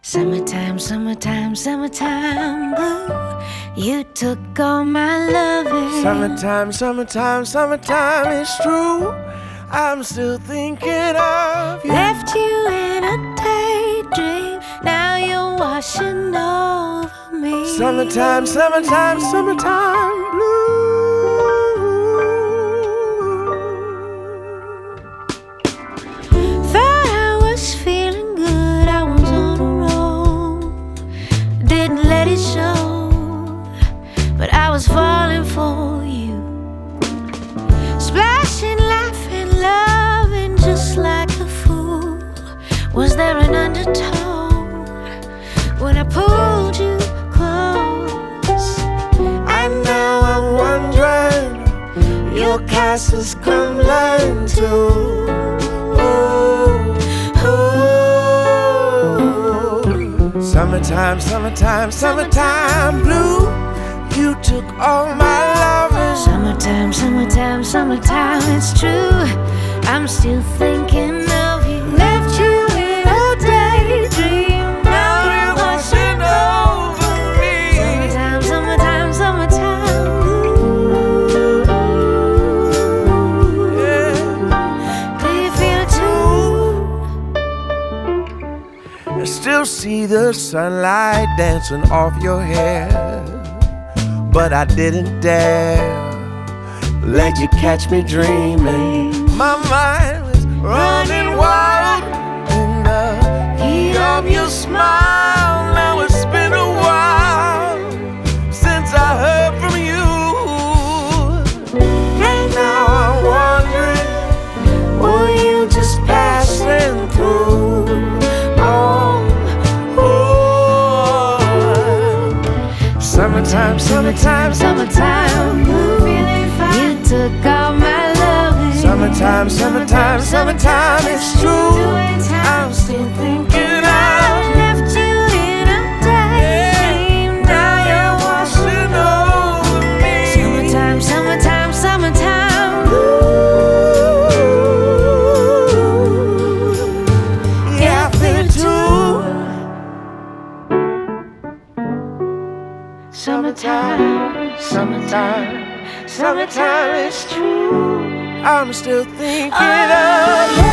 Summertime, summertime, summertime blue. You took all my loving. Summertime, summertime, summertime, it's true. I'm still thinking of you. Left you in a daydream. Now you're washing over me. Summertime, summertime, summertime blue. Thought I was feeling good, I was on a roll. Didn't let it show, but I was falling for you. Splashing, laughing, loving just like a fool. Was there an undertone when I pulled you close? And now I'm wondering, your castle's crumbling too. Summertime, summertime, summertime blue. You took all my loving. Summertime, summertime, summertime, it's true. I'm still thinking of you. Left you in a daydream. Now you're washing over me. Summertime, summertime, summertime. Yeah. Do you feel it too? I still see the sunlight dancing off your hair, but I didn't dare let you catch me dreaming. My mind was running wild in the heat of your smile. Now it's been a while since I heard from you, and now I'm wondering, were you just passing through? Summertime, summertime, summertime blue. Feeling fine. You took all my loving. Summertime, summertime, summertime, it's true. I'm still thinking of Left you in a daydream. Now you're washing over me. summertime, summertime, summertime. Yeah, I feel it too. Summertime, summertime, summertime, it's true. I'm still thinking of you.